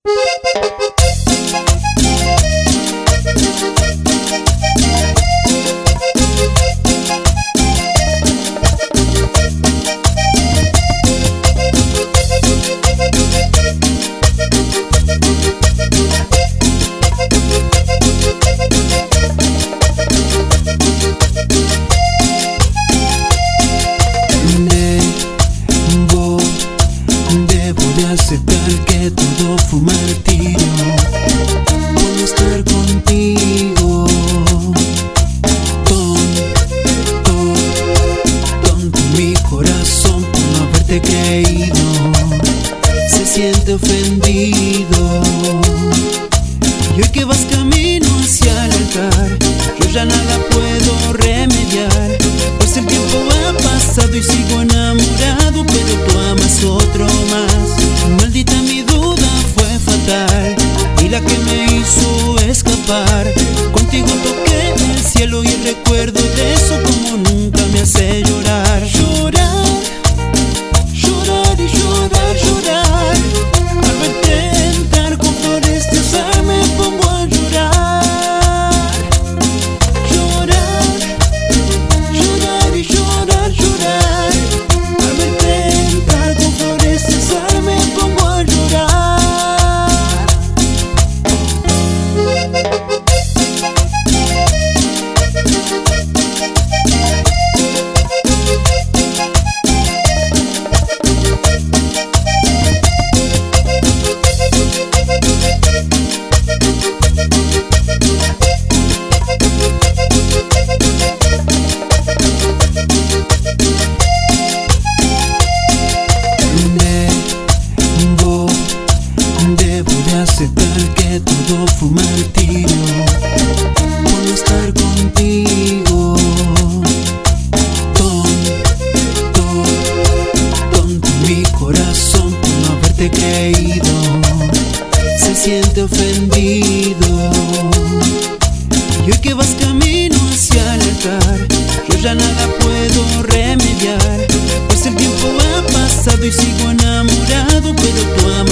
Aceptar que todo fue un martirio por estar contigo. Tonto mi corazón por no haberte creído, se siente ofendido. Y hoy que vas camino hacia el altar, yo ya nada puedo remediar, pues el tiempo ha pasado y sigo enamorado, pero tú amas otro más. Maldita mi duda fue fatal y la que me hizo escapar. Contigo toqué el cielo y el recuerdo de eso como nunca me hace llorar. Llorar, llorar y llorar, llorar. Al verte entrar con flores de azahar me pongo a llorar. Llorar, llorar y llorar, llorar. Al verte entrar con flores de azahar me pongo a llorar. Debo de aceptar que todo fue un martirio por no estar contigo. Tonto mi corazón por no haberte creído, se siente ofendido. Y hoy que vas camino hacia el altar, yo ya nada puedo remediar, pues el tiempo ha pasado y sigo enamorado, pero tú amas